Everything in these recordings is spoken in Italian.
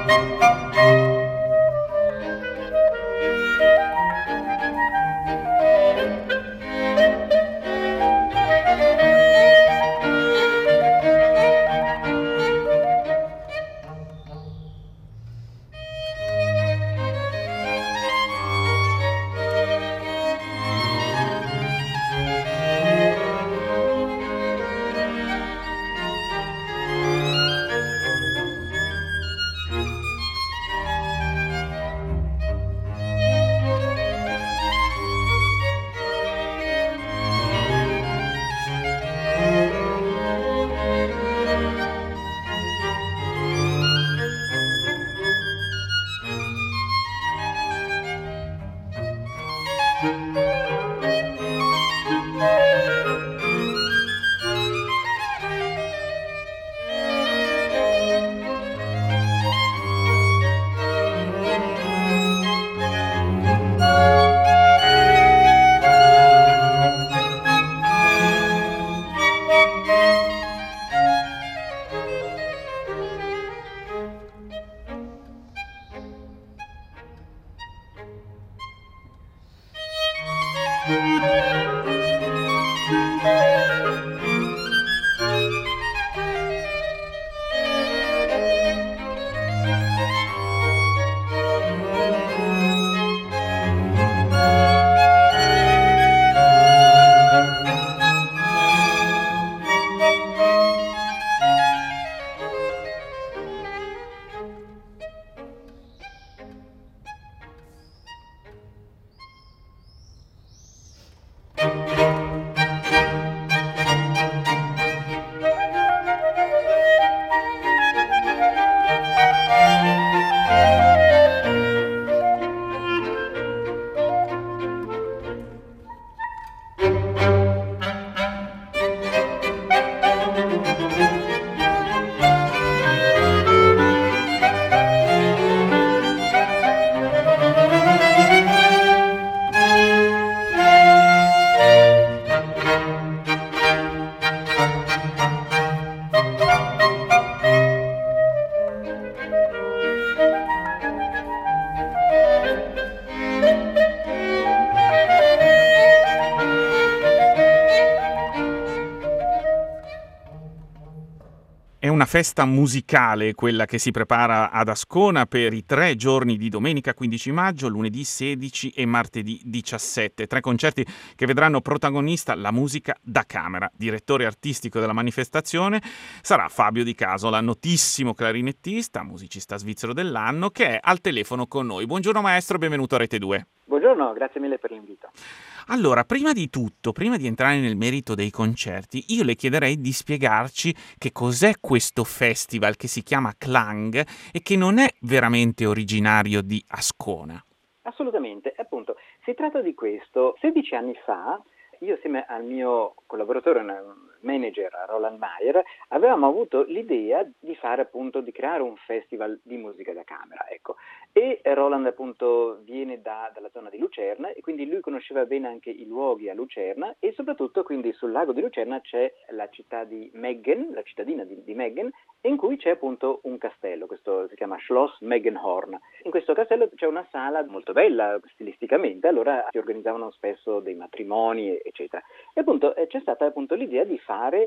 È una festa musicale quella che si prepara ad Ascona per i 3 giorni di domenica 15 maggio, lunedì 16 e martedì 17. 3 concerti che vedranno protagonista la musica da camera. Direttore artistico della manifestazione sarà Fabio Di Casola, notissimo clarinettista, musicista svizzero dell'anno, che è al telefono con noi. Buongiorno maestro, benvenuto a Rete 2. Buongiorno, grazie mille per l'invito. Allora, prima di tutto, prima di entrare nel merito dei concerti, io le chiederei di spiegarci che cos'è questo festival che si chiama Klang e che non è veramente originario di Ascona. Assolutamente, appunto, si tratta di questo. 16 anni fa, io assieme al mio collaboratore, manager Roland Mayer, avevamo avuto l'idea di fare appunto, di creare un festival di musica da camera, ecco. E Roland appunto viene dalla zona di Lucerna e quindi lui conosceva bene anche i luoghi a Lucerna e soprattutto quindi sul lago di Lucerna c'è la città di Meggen, la cittadina di Meggen, in cui c'è appunto un castello, questo si chiama Schloss Meggenhorn. In questo castello c'è una sala molto bella stilisticamente, allora si organizzavano spesso dei matrimoni eccetera. E appunto c'è stata appunto l'idea di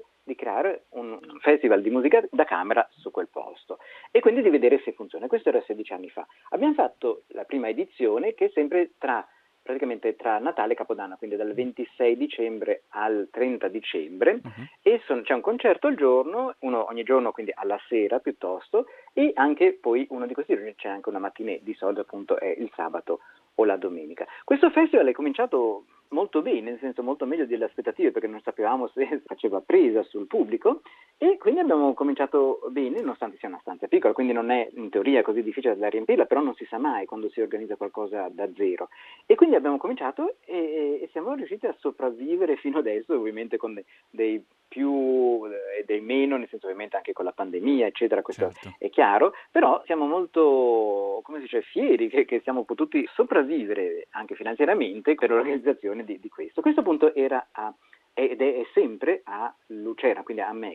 creare un festival di musica da camera su quel posto e quindi di vedere se funziona. Questo era 16 anni fa. Abbiamo fatto la prima edizione che è sempre praticamente tra Natale e Capodanno, quindi dal 26 dicembre al 30 dicembre e c'è un concerto al giorno, uno ogni giorno quindi alla sera piuttosto e anche poi uno di questi giorni c'è anche una matinée, di solito appunto è il sabato o la domenica. Questo festival è cominciato molto bene, nel senso molto meglio delle aspettative perché non sapevamo se faceva presa sul pubblico e quindi abbiamo cominciato bene nonostante sia una stanza piccola, quindi non è in teoria così difficile da riempirla, però non si sa mai quando si organizza qualcosa da zero e quindi abbiamo cominciato e siamo riusciti a sopravvivere fino adesso, ovviamente con dei più e dei meno, nel senso ovviamente anche con la pandemia eccetera, questo Certo. è chiaro, però siamo molto, come si dice, fieri che siamo potuti sopravvivere anche finanziariamente per l'organizzazione di questo. Questo appunto era ed è sempre a Lucerna, quindi a Meggen.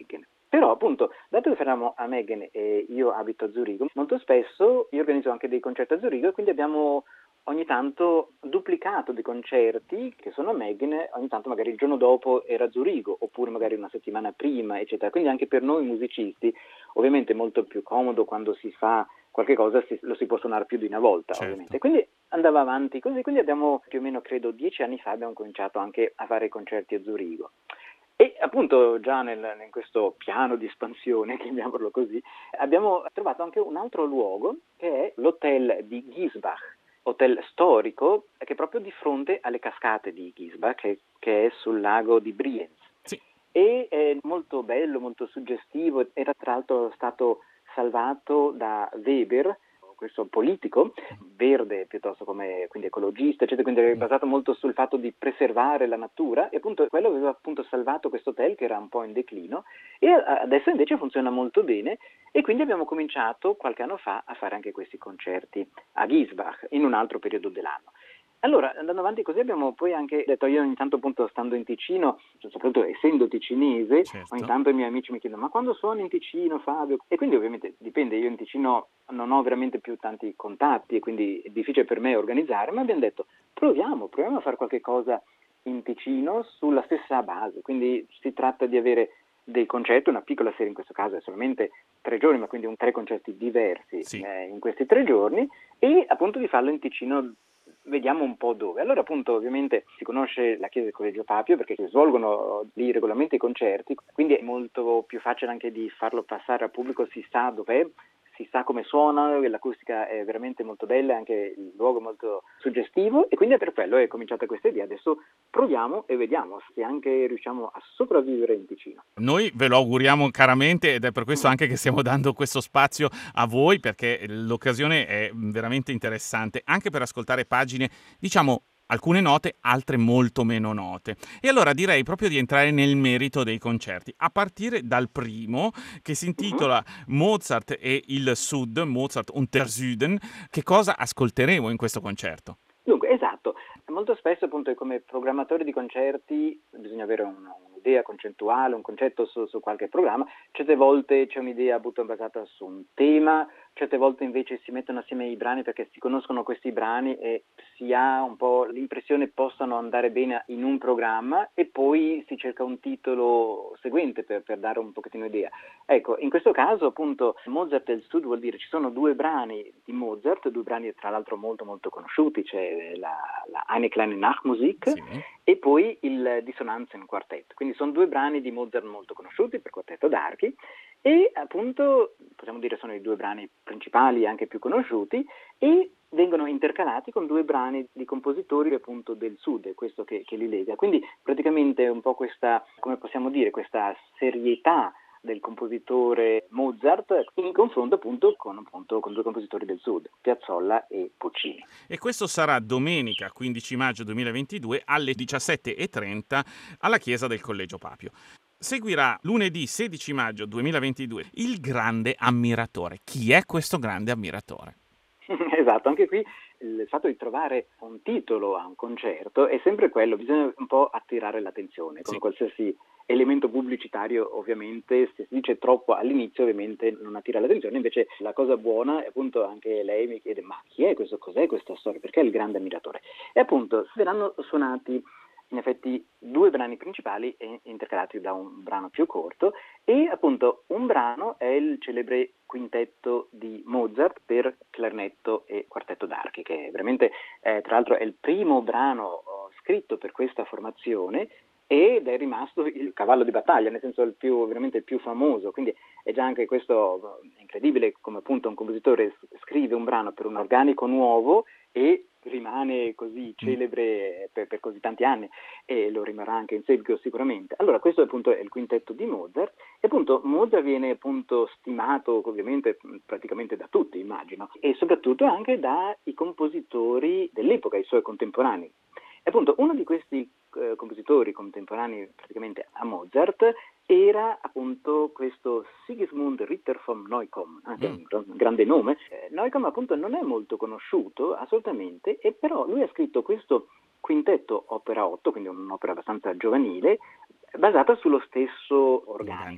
Però appunto, dato che saremo a Meggen e io abito a Zurigo, molto spesso io organizzo anche dei concerti a Zurigo e quindi abbiamo ogni tanto duplicato dei concerti che sono a Meggen, ogni tanto magari il giorno dopo era a Zurigo, oppure magari una settimana prima, eccetera. Quindi anche per noi musicisti, ovviamente è molto più comodo quando si fa qualche cosa, lo si può suonare più di una volta, Certo. ovviamente. Quindi andava avanti così, quindi abbiamo più o meno, credo 10 anni fa, abbiamo cominciato anche a fare concerti a Zurigo. E appunto già in questo piano di espansione, chiamiamolo così, abbiamo trovato anche un altro luogo che è l'hotel di Giesbach, hotel storico che è proprio di fronte alle cascate di Giesbach, che è sul lago di Brienz. Sì. E è molto bello, molto suggestivo, era tra l'altro stato salvato da Weber, questo politico verde piuttosto come quindi ecologista, eccetera, quindi è basato molto sul fatto di preservare la natura e appunto quello aveva appunto salvato questo hotel che era un po' in declino e adesso invece funziona molto bene e quindi abbiamo cominciato qualche anno fa a fare anche questi concerti a Giesbach in un altro periodo dell'anno. Allora, andando avanti così abbiamo poi anche detto, io ogni tanto appunto stando in Ticino, soprattutto essendo ticinese, ogni Certo. tanto i miei amici mi chiedono ma quando suoni in Ticino, Fabio? E quindi ovviamente dipende, io in Ticino non ho veramente più tanti contatti e quindi è difficile per me organizzare, ma abbiamo detto proviamo a fare qualche cosa in Ticino sulla stessa base, quindi si tratta di avere dei concerti, una piccola serie in questo caso è solamente 3 giorni, ma quindi tre concerti diversi Sì. in questi 3 giorni e appunto di farlo in Ticino. Vediamo un po' dove. Allora appunto ovviamente si conosce la chiesa del Collegio Papio perché si svolgono lì regolarmente i concerti, quindi è molto più facile anche di farlo passare al pubblico, si sa dov'è, si sa come suona, l'acustica è veramente molto bella, anche il luogo è molto suggestivo e quindi per quello è cominciata questa idea. Adesso proviamo e vediamo se anche riusciamo a sopravvivere in Ticino. Noi ve lo auguriamo caramente ed è per questo anche che stiamo dando questo spazio a voi, perché l'occasione è veramente interessante, anche per ascoltare pagine, diciamo, alcune note, altre molto meno note. E allora direi proprio di entrare nel merito dei concerti, a partire dal primo, che si intitola Mozart e il Sud, Mozart und der Süden. Che cosa ascolteremo in questo concerto? Dunque, esatto, molto spesso appunto come programmatori di concerti bisogna avere un'idea concettuale, un concetto su qualche programma, certe volte c'è un'idea appunto basata su un tema, certe volte invece si mettono assieme i brani perché si conoscono questi brani e si ha un po' l'impressione possano andare bene in un programma e poi si cerca un titolo seguente per dare un pochettino idea. Ecco, in questo caso appunto Mozart e il Sud vuol dire ci sono 2 brani di Mozart, 2 brani tra l'altro molto molto conosciuti, c'è la Eine kleine Nachtmusik Sì. e poi il Dissonanzen Quartet, quindi sono 2 brani di Mozart molto conosciuti per quartetto d'archi e appunto possiamo dire sono i 2 brani principali e anche più conosciuti e vengono intercalati con 2 brani di compositori appunto del Sud, è questo che li lega, quindi praticamente un po' questa, come possiamo dire, questa serietà del compositore Mozart in confronto appunto con 2 compositori del Sud, Piazzolla e Puccini. E questo sarà domenica 15 maggio 2022 alle 17:30 alla chiesa del Collegio Papio. Seguirà lunedì 16 maggio 2022 il grande ammiratore. Chi è questo grande ammiratore? Esatto, anche qui il fatto di trovare un titolo a un concerto è sempre quello, bisogna un po' attirare l'attenzione, come Sì. qualsiasi elemento pubblicitario ovviamente, se si dice troppo all'inizio ovviamente non attira l'attenzione, invece la cosa buona è appunto anche lei mi chiede ma chi è questo, cos'è questa storia, perché è il grande ammiratore? E appunto verranno suonati in effetti 2 brani principali intercalati da un brano più corto e appunto un brano è il celebre quintetto di Mozart per clarinetto e quartetto d'archi, che veramente tra l'altro è il primo brano scritto per questa formazione ed è rimasto il cavallo di battaglia, nel senso veramente il più famoso, quindi è già anche questo incredibile come appunto un compositore scrive un brano per un organico nuovo e rimane così celebre per così tanti anni e lo rimarrà anche in seguito sicuramente. Allora questo appunto è il quintetto di Mozart e appunto Mozart viene appunto stimato ovviamente praticamente da tutti immagino e soprattutto anche dai compositori dell'epoca, i suoi contemporanei. E appunto uno di questi compositori contemporanei praticamente a Mozart era appunto questo Sigismund Ritter von Neukomm, anche un grande nome. Neukomm appunto non è molto conosciuto assolutamente, e però lui ha scritto questo quintetto opera 8, quindi un'opera abbastanza giovanile, basata sullo stesso organico.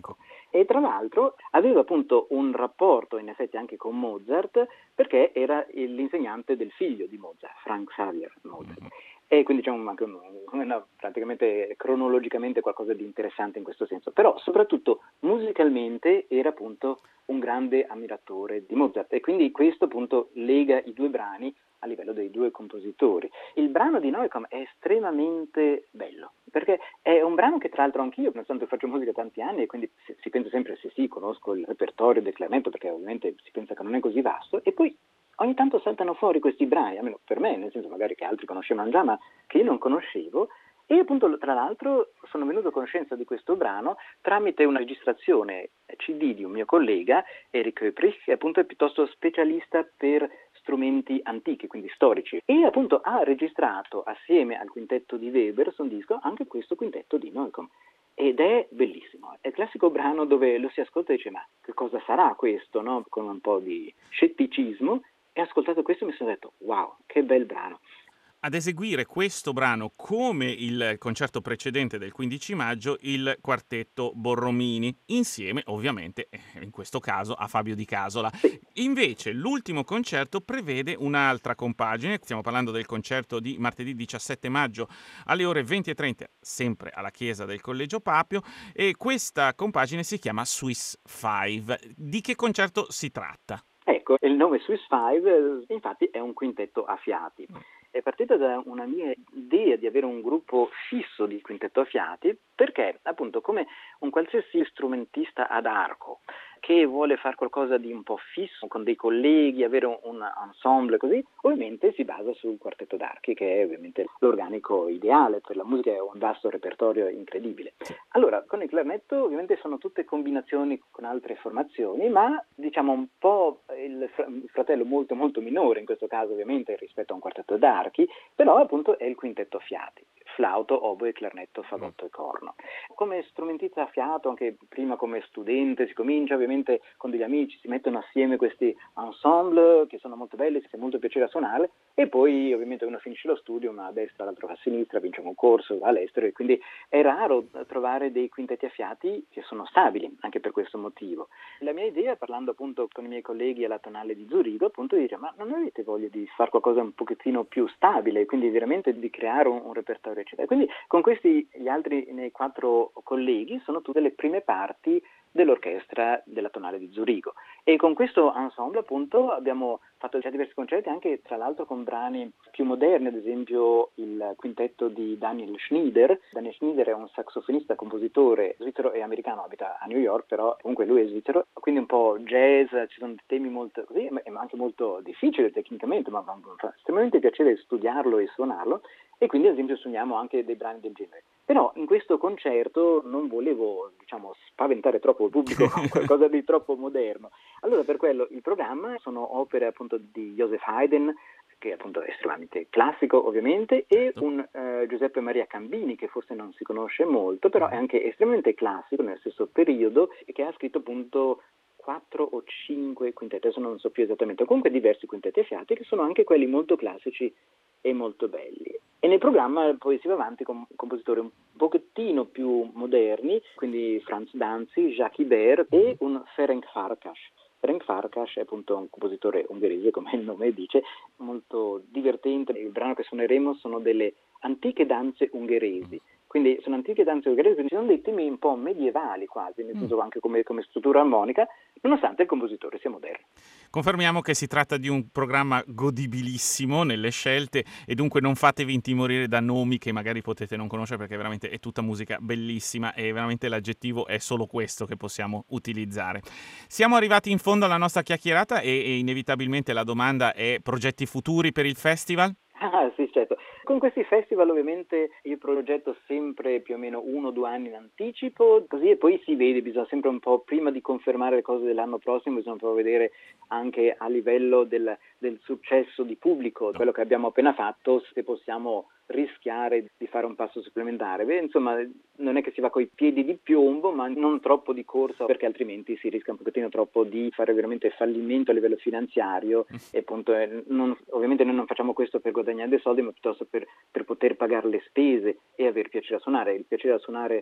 E tra l'altro aveva appunto un rapporto in effetti anche con Mozart, perché era l'insegnante del figlio di Mozart, Franz Xaver Mozart. E quindi c'è anche praticamente cronologicamente qualcosa di interessante in questo senso. Però soprattutto musicalmente era appunto un grande ammiratore di Mozart, e quindi questo appunto lega i due brani a livello dei due compositori. Il brano di Neukomm è estremamente bello, perché è un brano che tra l'altro anch'io, nonostante faccio musica tanti anni, e quindi si pensa sempre se sì, conosco il repertorio del clarinetto, perché ovviamente si pensa che non è così vasto, e poi ogni tanto saltano fuori questi brani, almeno per me, nel senso magari che altri conoscevano già, ma che io non conoscevo. E appunto tra l'altro sono venuto a conoscenza di questo brano tramite una registrazione CD di un mio collega, Eric Höprich, che appunto è piuttosto specialista per strumenti antichi, quindi storici, e appunto ha registrato assieme al quintetto di Weber su un disco anche questo quintetto di Neukomm. Ed è bellissimo, è il classico brano dove lo si ascolta e dice ma che cosa sarà questo, no? Con un po' di scetticismo, e ascoltato questo mi sono detto wow, che bel brano. Ad eseguire questo brano, come il concerto precedente del 15 maggio, il quartetto Borromini, insieme ovviamente, in questo caso, a Fabio Di Casola. Sì. Invece l'ultimo concerto prevede un'altra compagine, stiamo parlando del concerto di martedì 17 maggio alle ore 20:30, sempre alla chiesa del Collegio Papio, e questa compagine si chiama Swiss Five. Di che concerto si tratta? Ecco, il nome Swiss Five infatti è un quintetto a fiati. È partita da una mia idea di avere un gruppo fisso di quintetto a fiati, perché appunto come un qualsiasi strumentista ad arco che vuole fare qualcosa di un po' fisso con dei colleghi, avere un ensemble così, ovviamente si basa sul quartetto d'archi, che è ovviamente l'organico ideale per la musica, è un vasto repertorio incredibile. Allora, con il clarinetto ovviamente sono tutte combinazioni con altre formazioni, ma diciamo un po' il fratello molto molto minore in questo caso ovviamente rispetto a un quartetto d'archi, però appunto è il quintetto a fiati, flauto, oboe, clarinetto, fagotto e corno. Come strumentista a fiato, anche prima come studente, si comincia ovviamente con degli amici, si mettono assieme questi ensemble che sono molto belli, si fa molto piacere a suonare, e poi ovviamente uno finisce lo studio, una a destra, l'altro a sinistra, vince un concorso, va all'estero, e quindi è raro trovare dei quintetti a fiati che sono stabili, anche per questo motivo. La mia idea, parlando appunto con i miei colleghi alla Tonale di Zurigo, appunto di dire ma non avete voglia di fare qualcosa un pochettino più stabile, quindi veramente di creare un repertorio eccetera. Quindi con questi gli altri nei 4 colleghi sono tutte le prime parti dell'orchestra della Tonale di Zurigo, e con questo ensemble appunto abbiamo fatto già diversi concerti anche tra l'altro con brani più moderni, ad esempio il quintetto di Daniel Schnieder. Daniel Schnieder è un saxofonista, compositore svizzero e americano, abita a New York, però comunque lui è svizzero, quindi un po' jazz, ci sono temi molto così, ma anche molto difficili tecnicamente, ma fa estremamente piacere studiarlo e suonarlo, e quindi ad esempio suoniamo anche dei brani del genere. Però in questo concerto non volevo, diciamo, spaventare troppo il pubblico con qualcosa di troppo moderno. Allora per quello il programma sono opere appunto di Joseph Haydn, che appunto è estremamente classico ovviamente, e un Giuseppe Maria Cambini, che forse non si conosce molto, però è anche estremamente classico nel stesso periodo, e che ha scritto appunto 4 o 5 quintetti, adesso non so più esattamente, comunque diversi quintetti a fiati che sono anche quelli molto classici e molto belli. E nel programma poi si va avanti con compositori un pochettino più moderni, quindi Franz Danzig, Jacques Ibert e un Ferenc Farkas. Ferenc Farkas è appunto un compositore ungherese, come il nome dice, molto divertente. Il brano che suoneremo sono delle antiche danze ungheresi. Quindi sono antiche danze ungheresi, quindi sono dei temi un po' medievali quasi, nel senso anche come struttura armonica, nonostante il compositore sia moderno. Confermiamo che si tratta di un programma godibilissimo nelle scelte, e dunque non fatevi intimorire da nomi che magari potete non conoscere, perché veramente è tutta musica bellissima e veramente l'aggettivo è solo questo che possiamo utilizzare. Siamo arrivati in fondo alla nostra chiacchierata e inevitabilmente la domanda è: progetti futuri per il festival? Ah sì, certo. Con questi festival ovviamente io progetto sempre più o meno 1 o 2 anni in anticipo, così, e poi si vede, bisogna sempre un po', prima di confermare le cose dell'anno prossimo, bisogna un po' vedere anche a livello del successo di pubblico, quello che abbiamo appena fatto, se possiamo rischiare di fare un passo supplementare. Beh, insomma, non è che si va coi piedi di piombo, ma non troppo di corsa, perché altrimenti si rischia un pochettino troppo di fare veramente fallimento a livello finanziario, e appunto ovviamente noi non facciamo questo per guadagnare dei soldi, ma piuttosto per poter pagare le spese e aver piacere a suonare. Il piacere a suonare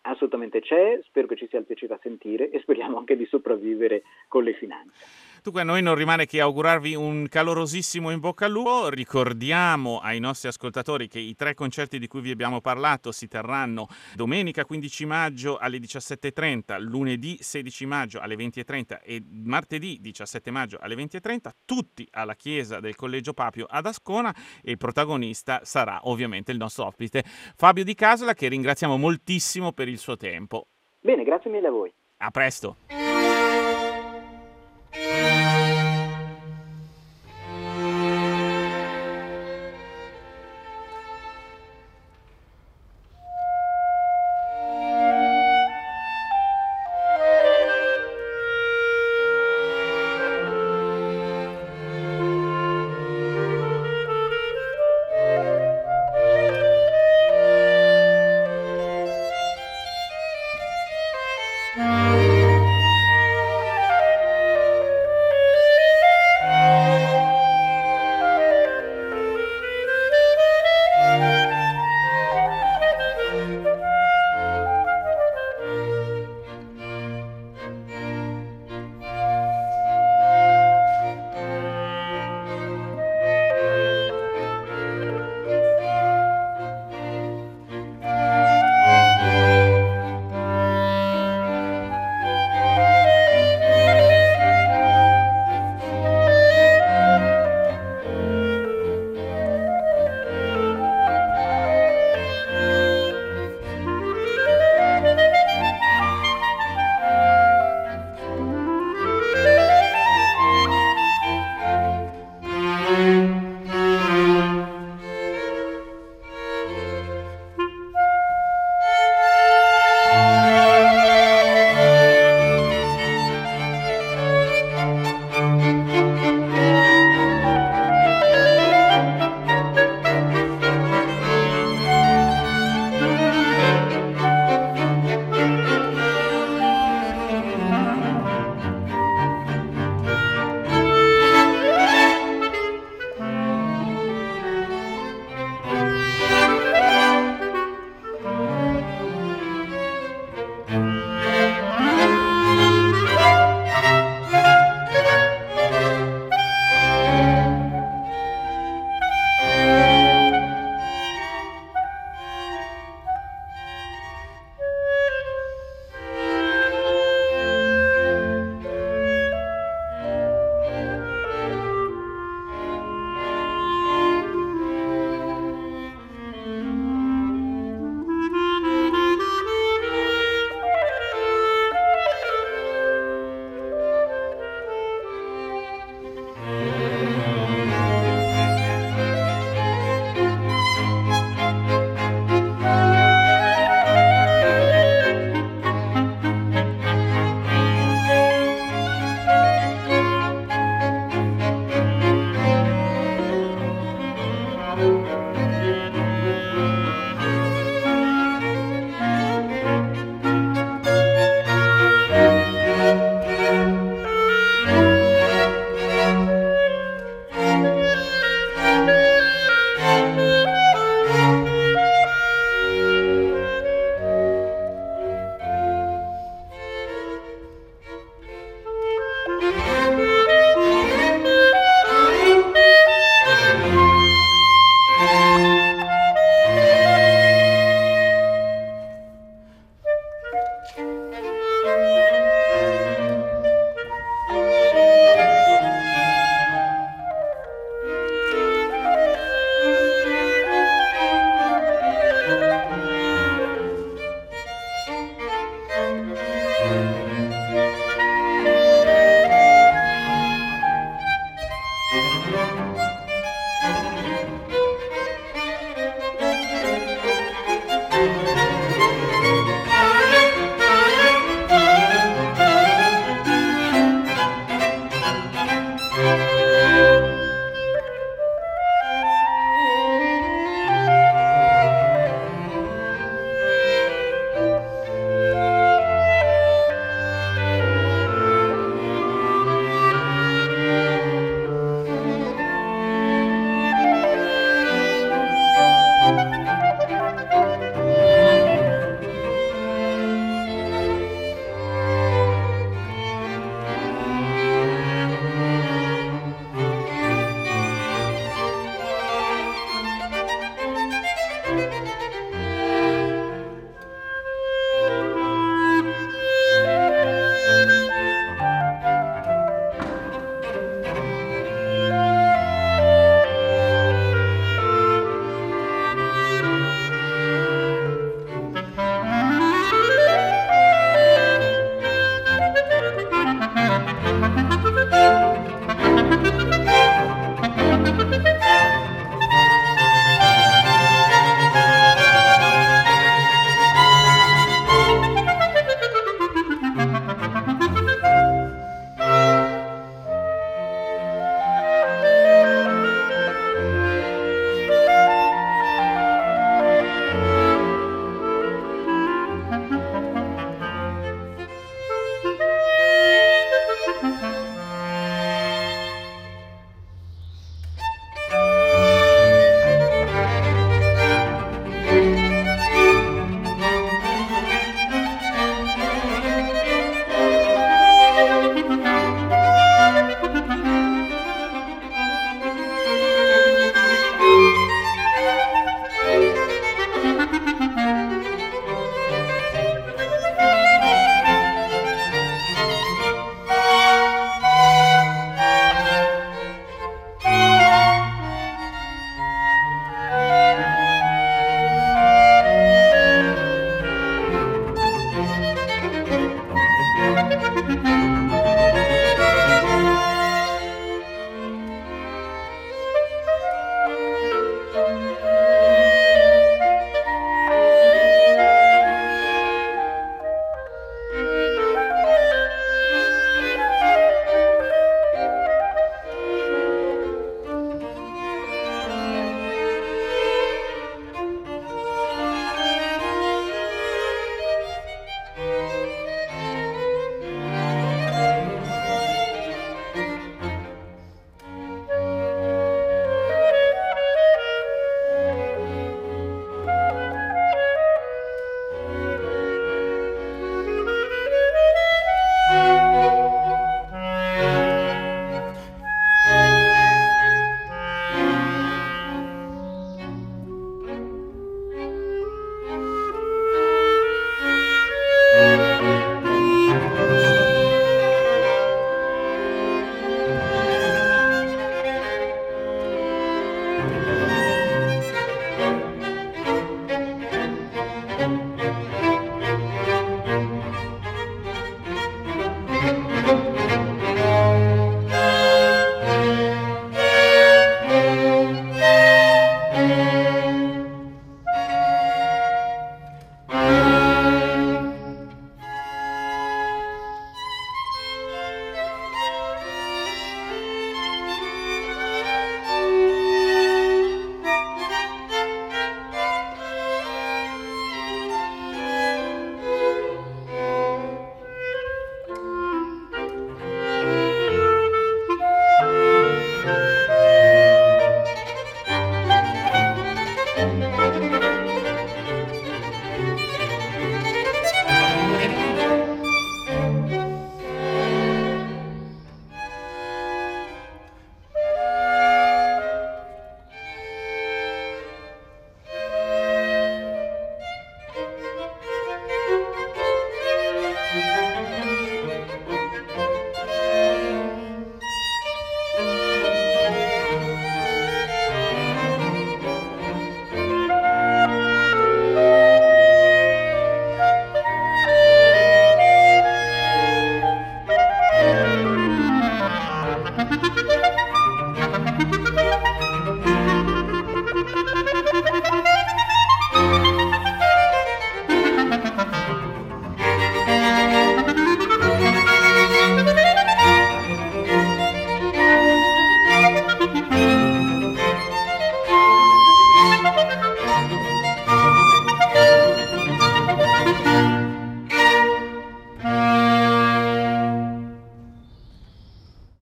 Assolutamente c'è, spero che ci sia il piacere a sentire e speriamo anche di sopravvivere con le finanze. Dunque a noi non rimane che augurarvi un calorosissimo in bocca al lupo. Ricordiamo ai nostri ascoltatori che i 3 concerti di cui vi abbiamo parlato si terranno domenica 15 maggio alle 17:30, lunedì 16 maggio alle 20:30 e martedì 17 maggio alle 20:30, tutti alla chiesa del Collegio Papio ad Ascona, e il protagonista sarà ovviamente il nostro ospite Fabio Di Casola, che ringraziamo moltissimo per il suo tempo. Bene, grazie mille a voi. A presto!